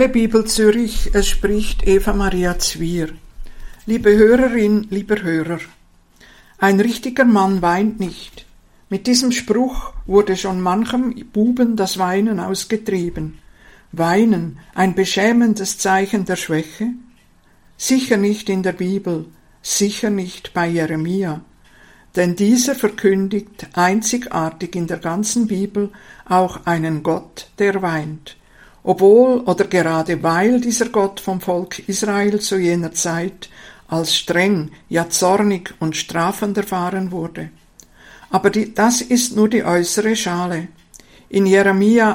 Bibel Zürich, es spricht Eva Maria Zwier. Liebe Hörerin, lieber Hörer, ein richtiger Mann weint nicht. Mit diesem Spruch wurde schon manchem Buben das Weinen ausgetrieben. Weinen, ein beschämendes Zeichen der Schwäche? Sicher nicht in der Bibel, sicher nicht bei Jeremia. Denn dieser verkündigt einzigartig in der ganzen Bibel auch einen Gott, der weint. Obwohl oder gerade weil dieser Gott vom Volk Israel zu jener Zeit als streng, ja zornig und strafend erfahren wurde. Aber das ist nur die äußere Schale. In Jeremia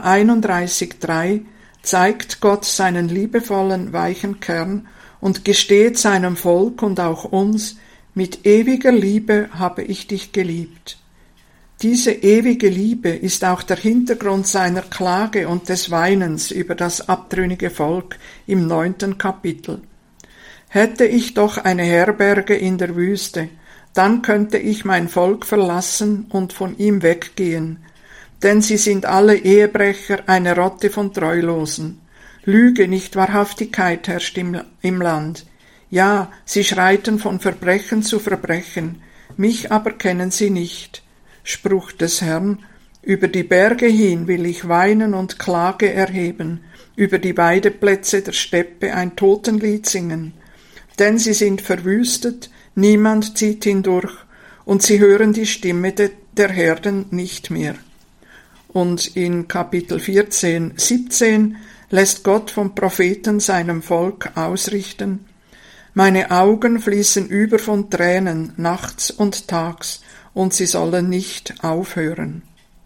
31,3 zeigt Gott seinen liebevollen, weichen Kern und gesteht seinem Volk und auch uns, mit ewiger Liebe habe ich dich geliebt. Diese ewige Liebe ist auch der Hintergrund seiner Klage und des Weinens über das abtrünnige Volk im 9. Kapitel. Hätte ich doch eine Herberge in der Wüste, dann könnte ich mein Volk verlassen und von ihm weggehen, denn sie sind alle Ehebrecher, eine Rotte von Treulosen. Lüge, nicht Wahrhaftigkeit herrscht im Land. Ja, sie schreiten von Verbrechen zu Verbrechen, mich aber kennen sie nicht. Spruch des Herrn, über die Berge hin will ich weinen und Klage erheben, über die Weideplätze der Steppe ein Totenlied singen. Denn sie sind verwüstet, niemand zieht hindurch, und sie hören die Stimme der Herden nicht mehr. Und in Kapitel 14, 17 lässt Gott vom Propheten seinem Volk ausrichten: Meine Augen fließen über von Tränen, nachts und tags, und sie sollen nicht aufhören.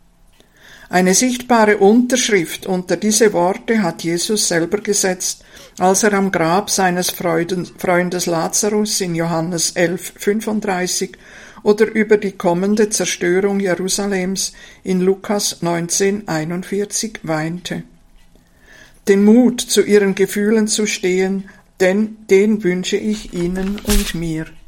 Eine sichtbare Unterschrift unter diese Worte hat Jesus selber gesetzt, als er am Grab seines Freundes Lazarus in Johannes 11,35 oder über die kommende Zerstörung Jerusalems in Lukas 19,41 weinte. Den Mut, zu ihren Gefühlen zu stehen, denn den wünsche ich Ihnen und mir.